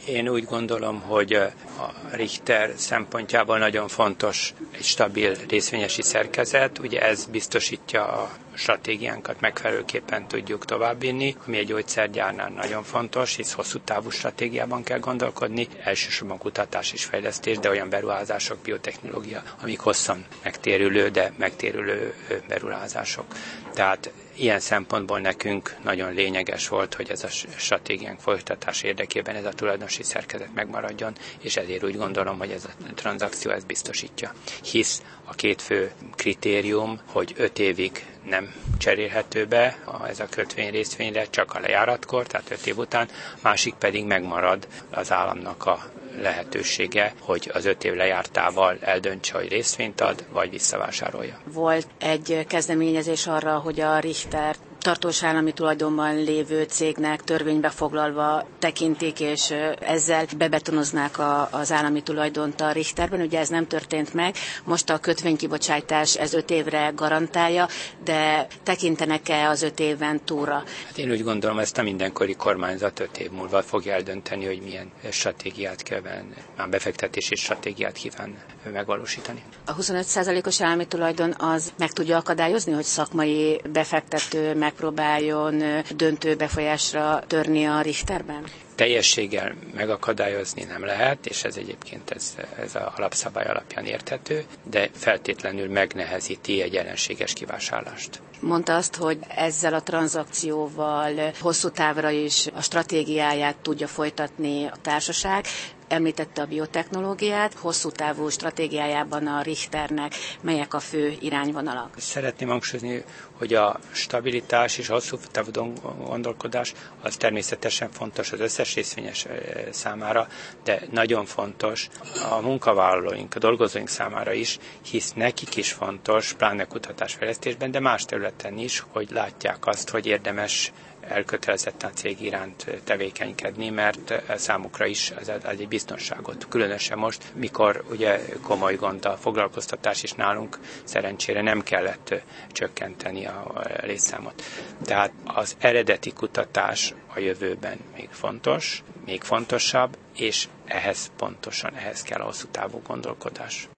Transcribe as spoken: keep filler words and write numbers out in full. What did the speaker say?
Én úgy gondolom, hogy a Richter szempontjából nagyon fontos egy stabil részvényesi szerkezet. Ugye ez biztosítja a stratégiánkat, megfelelőképpen tudjuk továbbvinni, ami egy gyógyszergyárnál nagyon fontos, hisz hosszú távú stratégiában kell gondolkodni, elsősorban kutatás és fejlesztés, de olyan beruházások, biotechnológia, amik hosszan megtérülő, de megtérülő beruházások. Tehát ilyen szempontból nekünk nagyon lényeges volt, hogy ez a stratégiánk folytatás érdekében ez a tulajdonosi szerkezet megmaradjon, és ezért úgy gondolom, hogy ez a tranzakció ezt biztosítja. Hisz a két fő kritérium, hogy öt évig nem cserélhető be ez a kötvény részvényre, csak a lejáratkor, tehát öt év után, másik pedig megmarad az államnak a lehetősége, hogy az öt év lejártával eldöntse, hogy részvényt ad, vagy visszavásárolja. Volt egy kezdeményezés arra, hogy a Richter tartós állami tulajdonban lévő cégnek törvénybe foglalva tekintik, és ezzel bebetonoznák a, az állami tulajdont a Richterben. Ugye ez nem történt meg. Most a kötvénykibocsátás ez öt évre garantálja, de tekintenek-e az öt éven túlra? Hát én úgy gondolom, ezt a mindenkori kormányzat öt év múlva fogja eldönteni, hogy milyen stratégiát kell venni, már befektetési stratégiát kíván megvalósítani. A huszonöt százalékos állami tulajdon az meg tudja akadályozni, hogy szakmai befektető megpróbáljon döntő befolyásra törni a Richterben? Teljességgel megakadályozni nem lehet, és ez egyébként ez, ez az alapszabály alapján érthető, de feltétlenül megnehezíti egy ellenséges kivásárlást. Mondta azt, hogy ezzel a tranzakcióval hosszú távra is a stratégiáját tudja folytatni a társaság. Említette a biotechnológiát, hosszú távú stratégiájában a Richternek melyek a fő irányvonalak? Szeretném hangsúlyozni, hogy a stabilitás és a hosszú távú gondolkodás az természetesen fontos az összes részvényes számára, de nagyon fontos a munkavállalóink, a dolgozóink számára is, hisz nekik is fontos, pláne kutatásfejlesztésben, de más területen is, hogy látják azt, hogy érdemes elkötelezetten a cég iránt tevékenykedni, mert számukra is ez egy biztonságot. Különösen most, mikor ugye komoly gond a foglalkoztatás, és nálunk szerencsére nem kellett csökkenteni a létszámot. Tehát az eredeti kutatás a jövőben még fontos, még fontosabb, és ehhez pontosan ehhez kell a hosszú távú gondolkodás.